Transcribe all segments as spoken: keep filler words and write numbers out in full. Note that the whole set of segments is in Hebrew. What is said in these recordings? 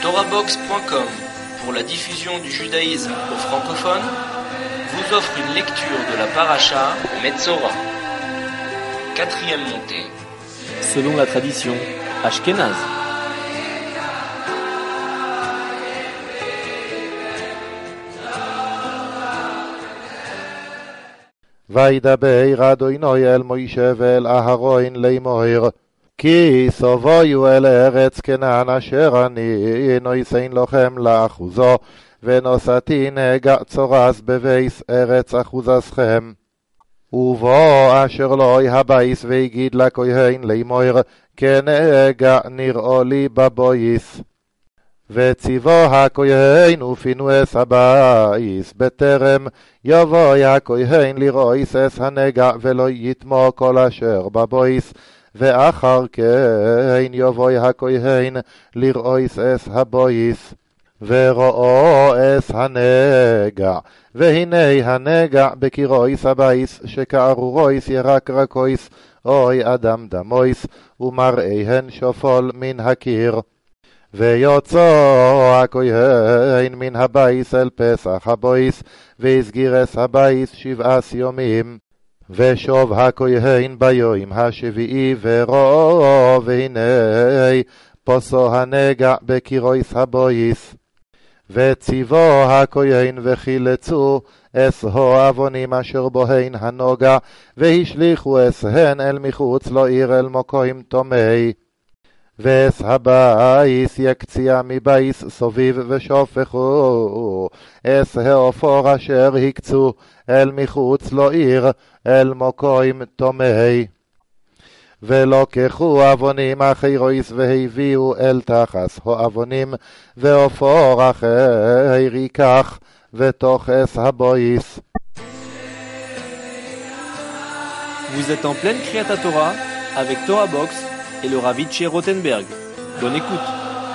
Torabox point com, pour la diffusion du judaïsme aux francophones, vous offre une lecture de la paracha Metzora. Quatrième montée. Selon la tradition ashkénaze. וידבר אדוני אל מוישה ואל אהרון לאמור, כי סובויו אל ארץ כנען אשר אני נויסין לכם לאחוזו, ונוסעתי נגע צורס בבייס ארץ אחוזסכם. ובו אשר לא הבייס ויגיד לכהן לאמור, כנגע נראו לי בבויס. וציבו הכהן ופינואס הבייס, בטרם יבוא הכהן לרויס אס הנגע ולא יתמו כל אשר בבויס, ואחר כן יבוא הכהן לרויס אס הבויס, ורואו אס הנגע, והנה הנגע בקירויס הבייס, שכארורויס ירק רקויס, אוי אדם דמויס, ומראיהן שופול מן הקיר. ויוצא הכהן מן הבייס אל פסח הבויס, והסגיר אס הבייס שבעס יומים. ושוב הכהן ביום השביעי ורואו, והנה פוסו הנגע בקירויס הבויס. וציבו הכהן וחילצו אס העוונים אשר בוהן הנוגע, והשליכו אסהן אל מחוץ לא עיר אל מוקוים טומאי. ואס הבייס יקציע מבייס סוביב ושופכו אס האופור אשר הקצו אל מחוץ לא עיר אל מוקוים טומאי. ולוקחו אבונים אחרויס והביאו אל תחס האבונים, ואופור אחר ייקח ותוך אס הבויס. Vous êtes en pleine Kriyat Torah avec Torabox et le Rav Itcher Rothenberg. Bonne écoute.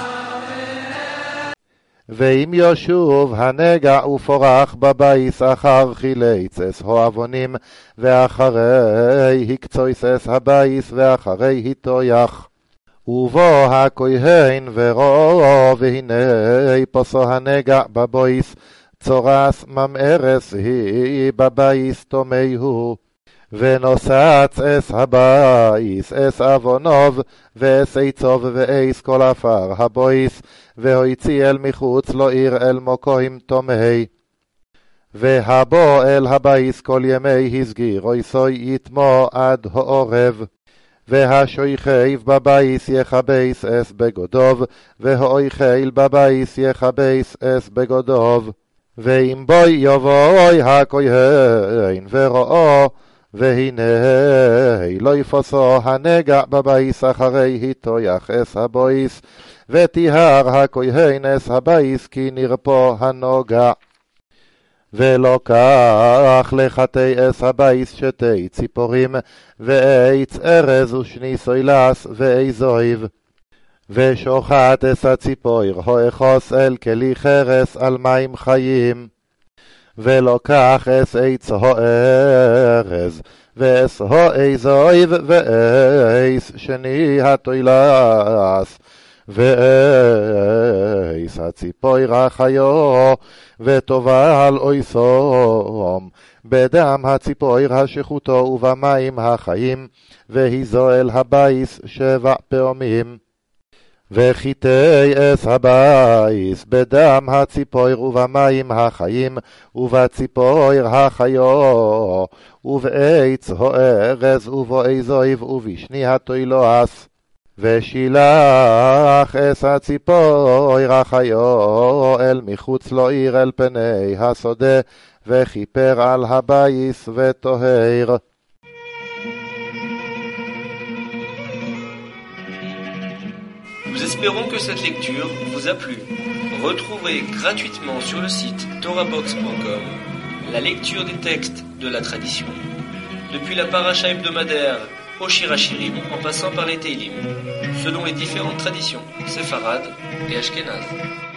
ואם ישוב הנגע ופורח בבייס אחר חילץ אס האבונים, ואחרי הקצויס אס הבייס, ואחרי היטויח. ובו הכהן ורואו, והנה פוסו הנגע בבויס, צורס ממארס היא בבייס טומאי הוא. ונוסץ אס הבייס אס אבונוב, ואס עצוב ואס כל אפר הבויס, והויציא אל מחוץ לא עיר אל מוקוים טומאי. והבוא אל הבייס כל ימי הסגיר אויסוי יתמו עד העורב. והשויכב בבייס יחבייס אס בגודוב, והאויכל בבייס יחבייס אס בגודוב. ואם בוי יבואי הכהן ורואו, והנה לא יפוסו הנגע בבייס אחרי היטויח אס הבויס, ותיהר הכהן אס הבייס כי נרפו הנוגע. ולוקח לחתי אס הבייס שתי ציפורים, ועץ ארז ושני סוילס ואיזויב. ושוחט אס הציפויר הואחוס אל כלי חרס על מים חיים. ולוקח אס עץ הארז ואס האיזויב ואס שני התוילס, ואס הציפויר החיו, וטובל אויסום בדם הציפויר השחוטו ובמים החיים, והיזו אל הבייס שבע פעמים. וחיתי אס הבייס בדם הציפויר ובמים החיים, ובציפויר החיו, ובעץ הארז ובאיזויב ובשני התוילס. ושילח אס הציפויר החיו אל מחוץ לא עיר אל פני השדה, וכיפר על הבייס וטוהר. Nous espérons que cette lecture vous a plu. Retrouvez gratuitement sur le site torabox point com la lecture des textes de la tradition, depuis la paracha hebdomadaire au Shirachirim en passant par les Teilim, selon les différentes traditions séfarades et ashkénazes.